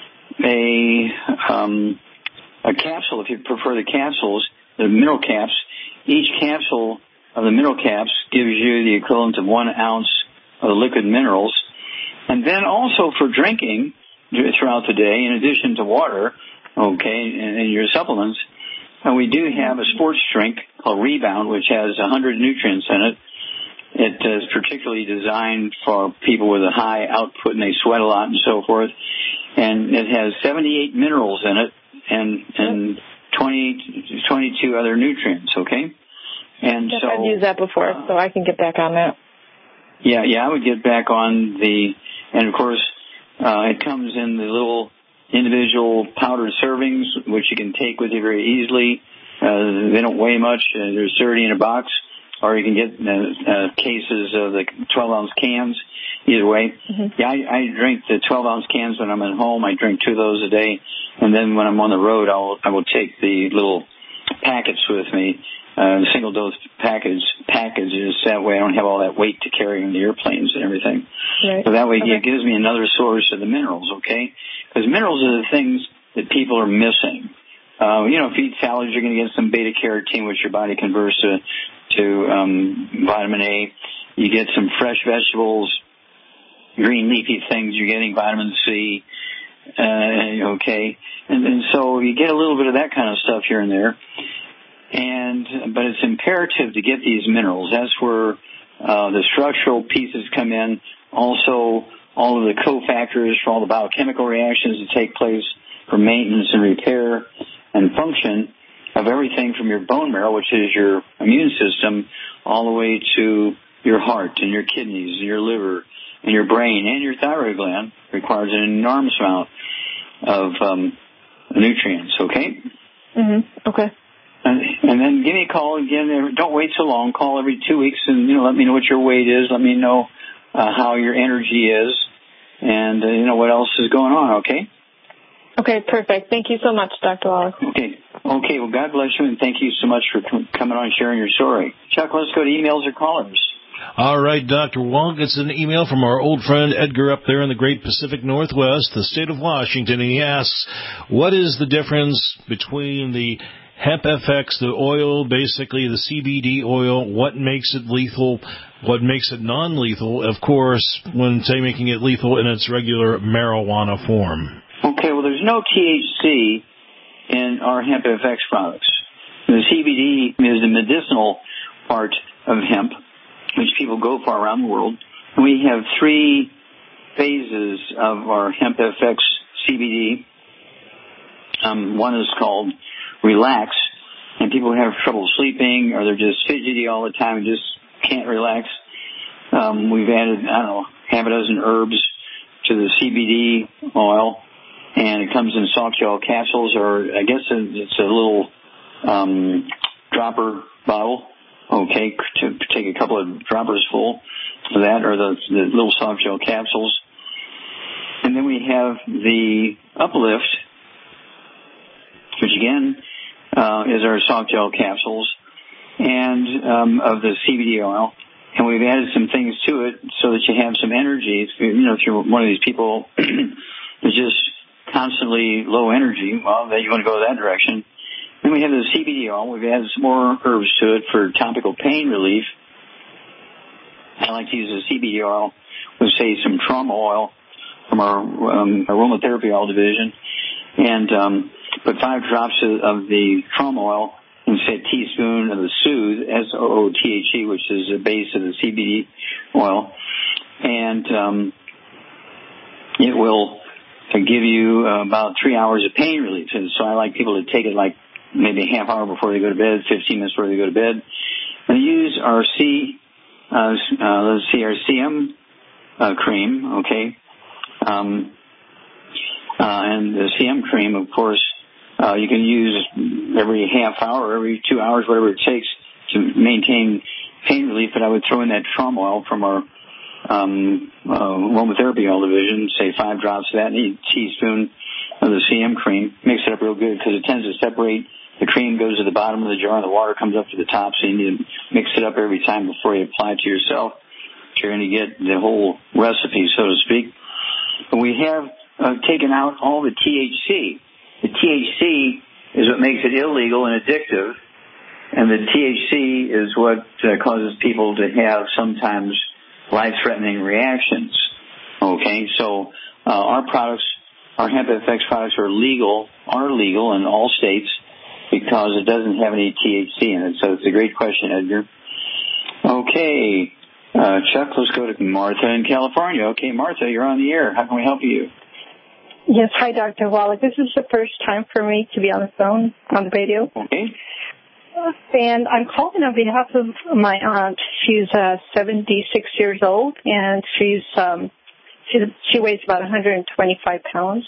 a um, a capsule, if you prefer the capsules, the mineral caps. Each capsule of the mineral caps gives you the equivalent of one ounce of the liquid minerals. And then also for drinking throughout the day, in addition to water, okay, and, and your supplements, and we do have a sports drink called Rebound, which has one hundred nutrients in it. It is particularly designed for people with a high output and they sweat a lot and so forth. And it has seventy-eight minerals in it and, and twenty, twenty-two other nutrients, okay? And yes, so I've used that before, so I can get back on that. Yeah, yeah, I would get back on the, and of course, uh, it comes in the little individual powdered servings, which you can take with you very easily. Uh, they don't weigh much. Uh, they're thirty in a box. Or you can get uh, uh, cases of the twelve ounce cans. Either way. Mm-hmm. Yeah, I, I drink the twelve ounce cans when I'm at home. I drink two of those a day. And then when I'm on the road, I'll, I will take the little packets with me. Uh, single dose package packages. That way I don't have all that weight to carry on the airplanes and everything. Right. So that way okay. it gives me another source of the minerals, okay? Because minerals are the things that people are missing. Uh, you know, if you eat salads, you're going to get some beta carotene, which your body converts to, to um, vitamin A. You get some fresh vegetables, green leafy things. You're getting vitamin C. Uh, okay, and, and so you get a little bit of that kind of stuff here and there. And but it's imperative to get these minerals. That's where uh, the structural pieces come in. Also, all of the cofactors for all the biochemical reactions that take place for maintenance and repair and function of everything from your bone marrow, which is your immune system, all the way to your heart and your kidneys and your liver and your brain and your thyroid gland. Requires an enormous amount of um, nutrients. Okay. Mm-hmm. Okay. And, and then give me a call again. Don't wait so long. Call every two weeks and, you know, let me know what your weight is. Let me know uh, how your energy is and, uh, you know, what else is going on, okay? Okay, perfect. Thank you so much, Doctor Wallach. Okay. Okay, well, God bless you, and thank you so much for com- coming on and sharing your story. Chuck, let's go to emails or callers. All right, Doctor Wallach, it's an email from our old friend Edgar up there in the great Pacific Northwest, the state of Washington, and he asks, what is the difference between the Hemp F X, the oil, basically the C B D oil, what makes it lethal, what makes it non-lethal, of course, when, say, making it lethal in its regular marijuana form? Okay, well, there's no T H C in our Hemp F X products. The C B D is the medicinal part of hemp, which people go for around the world. We have three phases of our Hemp F X C B D. Um, one is called Relax, and people have trouble sleeping or they're just fidgety all the time and just can't relax. Um, we've added, I don't know, half a dozen herbs to the C B D oil, and it comes in soft gel capsules, or I guess it's a little um, dropper bottle. Okay, to take a couple of droppers full of that, or the, the little soft gel capsules. And then we have the Uplift, which again uh, is our soft gel capsules, and um, of the C B D oil. And we've added some things to it so that you have some energy. If you know, if you're one of these people who's just constantly low energy, well, then you want to go that direction. Then we have the C B D oil. We've added some more herbs to it for topical pain relief. I like to use the C B D oil with, say, some trauma oil from our um, aromatherapy oil division, and um, put five drops of, of the trauma oil and say a teaspoon of the Soothe, S O O T H E, which is the base of the C B D oil, and um, it will give you uh, about three hours of pain relief. And so I like people to take it like maybe a half hour before they go to bed, fifteen minutes before they go to bed, and use our C, uh, uh, let's see, our C M uh, cream, okay, um, uh, and the C M cream, of course. Uh, you can use every half hour, every two hours, whatever it takes to maintain pain relief. But I would throw in that trauma oil from our um, uh, aromatherapy oil division, say five drops of that, and a teaspoon of the C M cream. Mix it up real good because it tends to separate. The cream goes to the bottom of the jar and the water comes up to the top, so you need to mix it up every time before you apply it to yourself. You're going to get the whole recipe, so to speak. But we have uh, taken out all the T H C. The T H C is what makes it illegal and addictive, and the T H C is what uh, causes people to have sometimes life-threatening reactions. Okay, so uh, our products, our Hemp F X products are legal, are legal in all states because it doesn't have any T H C in it. So it's a great question, Edgar. Okay, uh, Chuck, let's go to Martha in California. Okay, Martha, you're on the air. How can we help you? Yes, hi, Doctor Wallach. This is the first time for me to be on the phone, on the radio. Okay. And I'm calling on behalf of my aunt. She's uh, seventy-six years old, and she's um, she, she weighs about one hundred twenty-five pounds.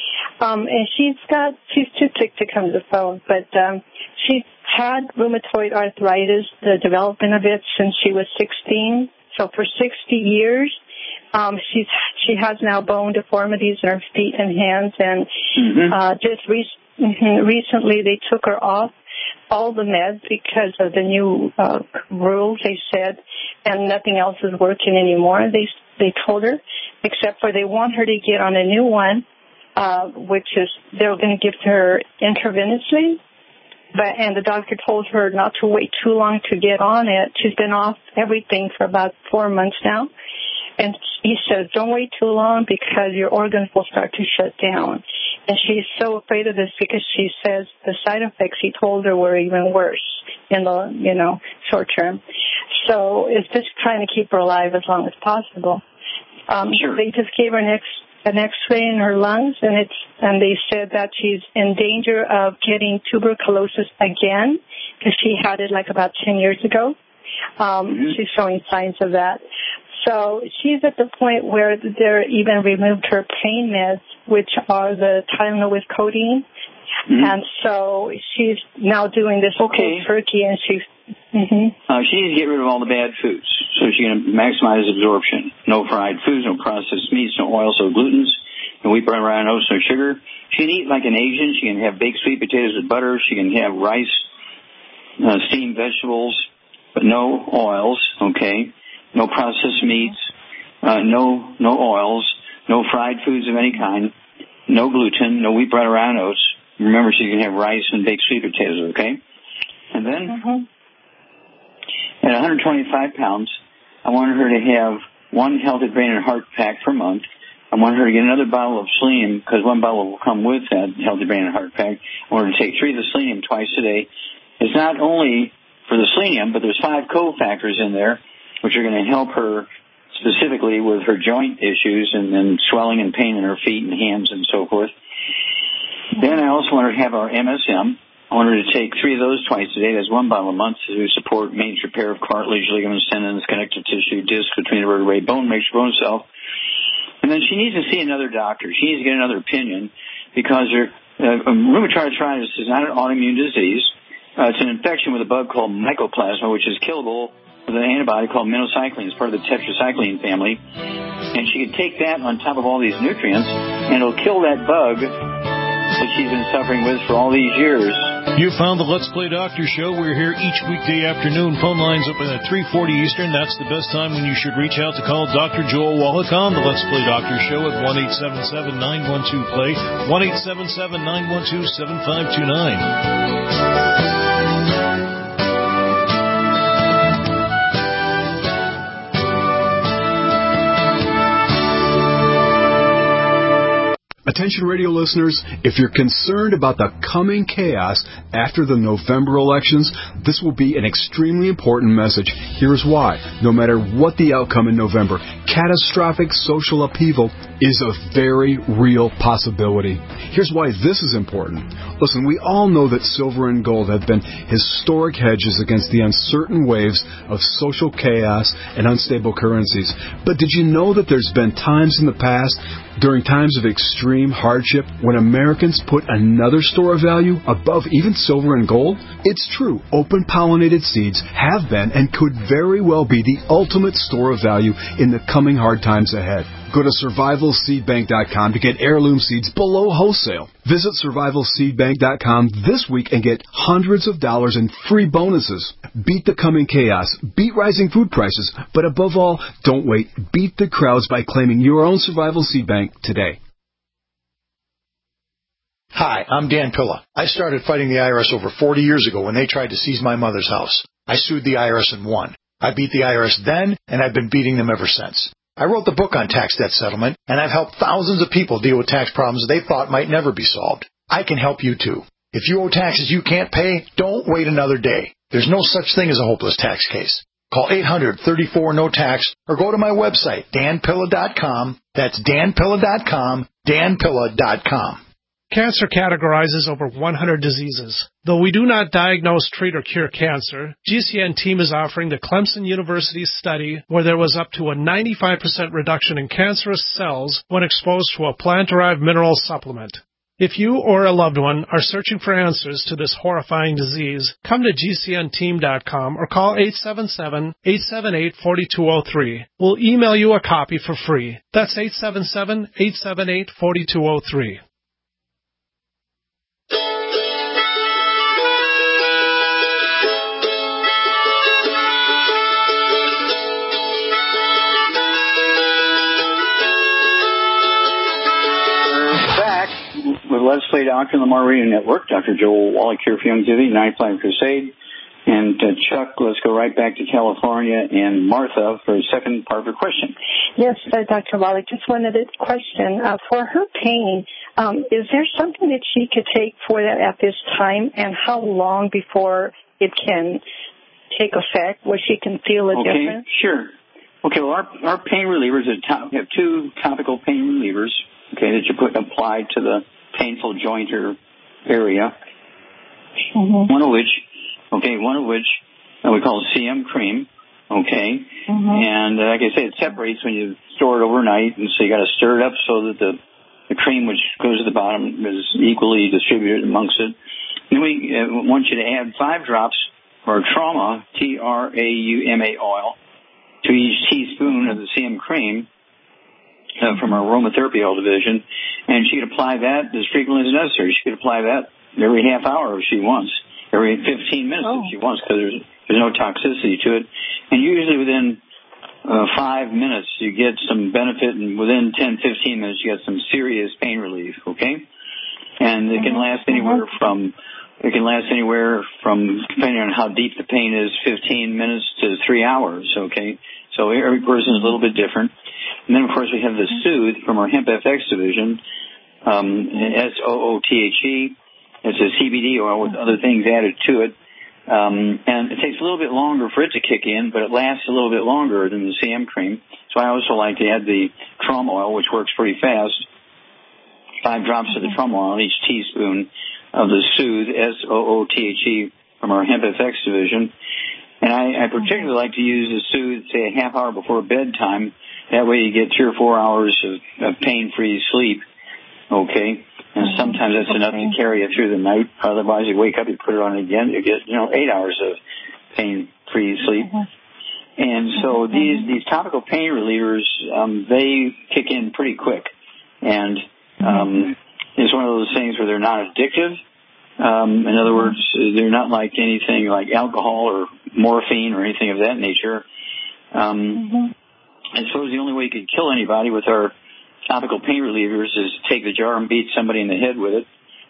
Um, and she's got, she's too sick to come to the phone, but um, she's had rheumatoid arthritis, the development of it, since she was sixteen. So for sixty years, Um, she's she has now bone deformities in her feet and hands, and mm-hmm. uh, just re- mm-hmm, recently they took her off all the meds because of the new uh, rules. They said, and nothing else is working anymore. They they told her, except for they want her to get on a new one, uh, which is they're going to give her intravenously. But and the doctor told her not to wait too long to get on it. She's been off everything for about four months now. And he says, don't wait too long because your organs will start to shut down. And she's so afraid of this because she says the side effects he told her were even worse in the, you know, short term. So it's just trying to keep her alive as long as possible. Um, sure. They just gave her an, X, an X-ray in her lungs, and it's and they said that she's in danger of getting tuberculosis again because she had it like about ten years ago. Um, mm-hmm. She's showing signs of that. So she's at the point where they're even removed her pain meds, which are the Tylenol with codeine. Mm-hmm. And so she's now doing this okay. cold turkey, and she's... Mm-hmm. Uh, she needs to get rid of all the bad foods, so she can maximize absorption. No fried foods, no processed meats, no oils, no glutens, no wheat, brown, rye, oats, no sugar. She can eat like an Asian. She can have baked sweet potatoes with butter. She can have rice, uh, steamed vegetables, but no oils, okay? No processed meats, uh, no no oils, no fried foods of any kind, no gluten, no wheat, bread, or rye oats. Remember, she can have rice and baked sweet potatoes, okay? And then, mm-hmm. at one hundred twenty-five pounds, I wanted her to have one Healthy Brain and Heart pack per month. I wanted her to get another bottle of selenium, because one bottle will come with that Healthy Brain and Heart pack. I wanted her to take three of the selenium twice a day. It's not only for the selenium, but there's five cofactors in there, which are going to help her specifically with her joint issues and, and swelling and pain in her feet and hands and so forth. Mm-hmm. Then I also want her to have our M S M. I want her to take three of those twice a day. That's one bottle a month to support maintenance repair of cartilage, ligaments, tendons, connective tissue, disc between the vertebrae, bone, makes your bone itself. And And then she needs to see another doctor. She needs to get another opinion because her, uh, rheumatoid arthritis is not an autoimmune disease. Uh, it's an infection with a bug called mycoplasma, which is killable with an antibody called minocycline. It's part of the tetracycline family. And she could take that on top of all these nutrients, and it'll kill that bug that she's been suffering with for all these years. You found the Let's Play Doctor Show. We're here each weekday afternoon. Phone lines open at three forty Eastern. That's the best time when you should reach out to call Doctor Joel Wallach on the Let's Play Doctor Show at one eight seven seven, nine one two, play, one eight seven seven, nine one two, seven five two nine. Attention radio listeners, if you're concerned about the coming chaos after the November elections, this will be an extremely important message. Here's why. No matter what the outcome in November, catastrophic social upheaval is a very real possibility. Here's why this is important. Listen, we all know that silver and gold have been historic hedges against the uncertain waves of social chaos and unstable currencies. But did you know that there's been times in the past, during times of extreme hardship, when Americans put another store of value above even silver and gold? It's true. Open-pollinated seeds have been and could very well be the ultimate store of value in the coming hard times ahead. Go to survival seed bank dot com to get heirloom seeds below wholesale. Visit survival seed bank dot com this week and get hundreds of dollars in free bonuses. Beat the coming chaos. Beat rising food prices. But above all, don't wait. Beat the crowds by claiming your own Survival Seed Bank today. Hi, I'm Dan Pilla. I started fighting the I R S over forty years ago when they tried to seize my mother's house. I sued the I R S and won. I beat the I R S then, and I've been beating them ever since. I wrote the book on tax debt settlement, and I've helped thousands of people deal with tax problems they thought might never be solved. I can help you too. If you owe taxes you can't pay, don't wait another day. There's no such thing as a hopeless tax case. Call eight hundred, thirty-four, no tax or go to my website, dan pilla dot com. That's dan pilla dot com, dan pilla dot com. Cancer categorizes over one hundred diseases. Though we do not diagnose, treat, or cure cancer, G C N team is offering the Clemson University study where there was up to a ninety-five percent reduction in cancerous cells when exposed to a plant-derived mineral supplement. If you or a loved one are searching for answers to this horrifying disease, come to G C N team dot com or call eight seven seven, eight seven eight, four two zero three. We'll email you a copy for free. That's eight seven seven, eight seven eight, four two zero three. With Let's Play Doctor on the Lamar Radio Network, Doctor Joel Wallach here for Youngevity, Ninth Line Crusade. And uh, Chuck, let's go right back to California and Martha for a second part of her question. Yes, uh, Doctor Wallach, just wanted a question. Uh, for her pain, um, is there something that she could take for that at this time, and how long before it can take effect, where she can feel a okay, difference? Sure. Okay, well, our, our pain relievers, are top, we have two topical pain relievers, okay, that you put applied to the painful joint or area. Mm-hmm. One of which, okay, one of which uh, we call C M cream, okay, mm-hmm. and uh, like I say, it separates when you store it overnight, and so you got to stir it up so that the the cream which goes to the bottom is equally distributed amongst it. Then we uh, want you to add five drops for trauma, T R A U M A oil, to each teaspoon of the C M cream. Uh, from our aromatherapy oil division, and she could apply that as frequently as necessary. She could apply that every half hour if she wants, every fifteen minutes oh. if she wants, because there's there's no toxicity to it. And usually within uh, five minutes you get some benefit, and within ten, fifteen minutes you get some serious pain relief. Okay, and it can last anywhere from it can last anywhere from, depending on how deep the pain is, fifteen minutes to three hours. Okay, so every person is a little bit different. And then, of course, we have the Soothe from our Hemp F X division, um, S O O T H E. It's a C B D oil with other things added to it. Um, and it takes a little bit longer for it to kick in, but it lasts a little bit longer than the C M cream. So I also like to add the trauma oil, which works pretty fast. Five drops of the trauma oil in each teaspoon of the Soothe, S O O T H E, from our Hemp F X division. And I, I particularly like to use the Soothe, say, a half hour before bedtime, That way you get three or four hours of, of pain-free sleep, okay? And sometimes that's enough to carry you through the night. Otherwise, you wake up, you put it on again, you get, you know, eight hours of pain-free sleep. And so these these topical pain relievers, um, they kick in pretty quick. And um, it's one of those things where they're not addictive. Um, in other words, they're not like anything like alcohol or morphine or anything of that nature. Um, I suppose the only way you could kill anybody with our topical pain relievers is take the jar and beat somebody in the head with it.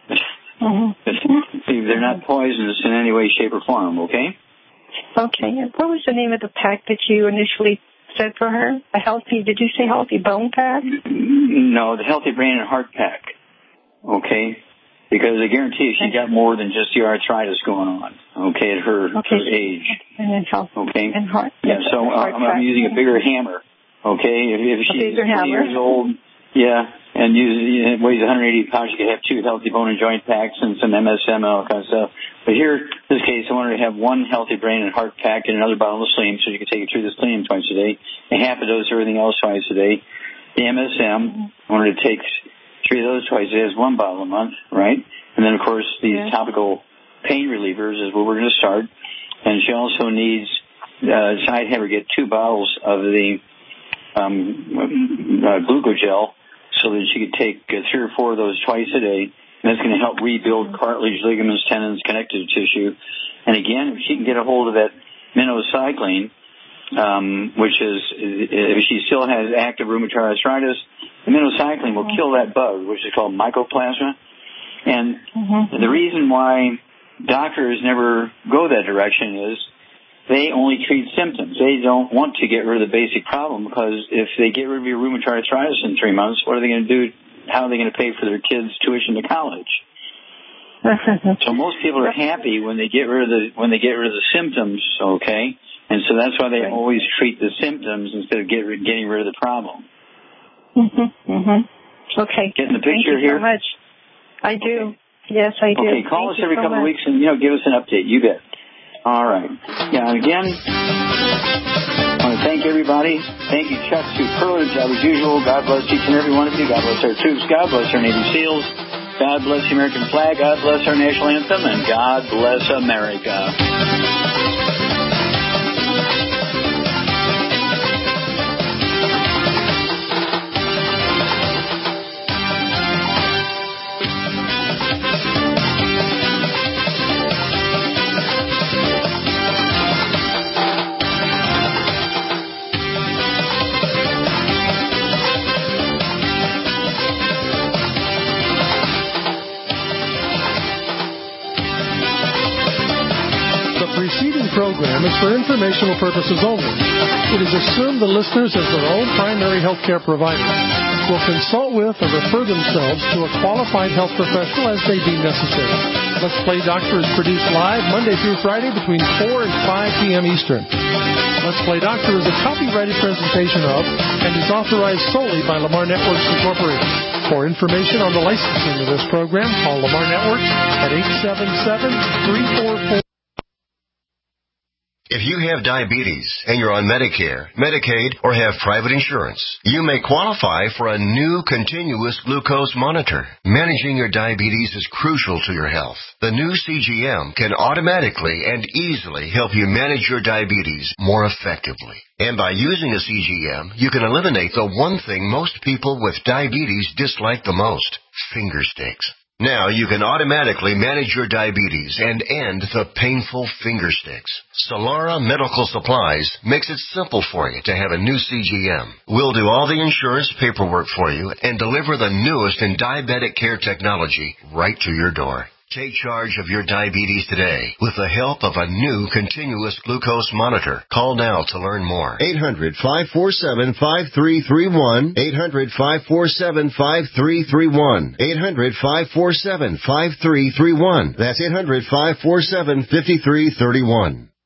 Mm-hmm. They're not poisonous in any way, shape, or form, okay? Okay. And what was the name of the pack that you initially said for her? A healthy, did you say healthy bone pack? No, the healthy brain and heart pack, okay? Because I guarantee you she got more than just the arthritis going on, okay, at her, okay. her age. And then health. Okay. And heart. Yeah, so uh, I'm, I'm using a bigger hammer, okay? If, if she's twenty years old, yeah, and use, it weighs one hundred eighty pounds, you could have two healty bone and joint packs and some M S M and all kinds of stuff. But here, in this case, I wanted to have one healthy brain and heart pack and another bottle of Slim so you can take it through the Slim twice a day, and half a dose of everything else twice a day. The M S M, I wanted to take three of those twice a day as one bottle a month, right? And then, of course, these yeah. topical pain relievers is where we're going to start. And she also needs, uh, so I'd have her get two bottles of the um, uh, glucogel so that she could take uh, three or four of those twice a day. And that's going to help rebuild cartilage, ligaments, tendons, connective tissue. And again, if she can get a hold of that minocycline, um, which is, if she still has active rheumatoid arthritis, the minocycline will kill that bug, which is called mycoplasma. And mm-hmm. the reason why doctors never go that direction is they only treat symptoms. They don't want to get rid of the basic problem, because if they get rid of your rheumatoid arthritis in three months, what are they going to do? How are they going to pay for their kids' tuition to college? So most people are happy when they get rid of the when they get rid of the symptoms, okay? And so that's why they right. always treat the symptoms instead of get, getting rid of the problem. Mhm. Mhm. Okay. Getting the picture Thank you here? so much. I do. Okay. Yes, I do. Okay, call Thank us every so couple much. of weeks and, you know, give us an update. You bet. All right. Yeah, and again, I want to thank everybody. Thank you, Chuck. Superlative job as usual. God bless each and every one of you. God bless our troops. God bless our Navy SEALs. God bless the American flag. God bless our national anthem. And God bless America. Program is for informational purposes only. It is assumed the listeners, as their own primary health care provider, will consult with or refer themselves to a qualified health professional as they deem necessary. Let's Play Doctor is produced live Monday through Friday between four and five p.m. Eastern. Let's Play Doctor is a copyrighted presentation of and is authorized solely by Lamar Networks Incorporated. For information on the licensing of this program, call Lamar Networks at eight seven seven, three four four. If you have diabetes and you're on Medicare, Medicaid, or have private insurance, you may qualify for a new continuous glucose monitor. Managing your diabetes is crucial to your health. The new C G M can automatically and easily help you manage your diabetes more effectively. And by using a C G M, you can eliminate the one thing most people with diabetes dislike the most: finger sticks. Now you can automatically manage your diabetes and end the painful finger sticks. Solara Medical Supplies makes it simple for you to have a new C G M. We'll do all the insurance paperwork for you and deliver the newest in diabetic care technology right to your door. Take charge of your diabetes today with the help of a new continuous glucose monitor. Call now to learn more. eight hundred, five four seven, five three three one. eight hundred, five four seven, five three three one. eight hundred, five four seven, five three three one. That's eight hundred, five four seven, five three three one.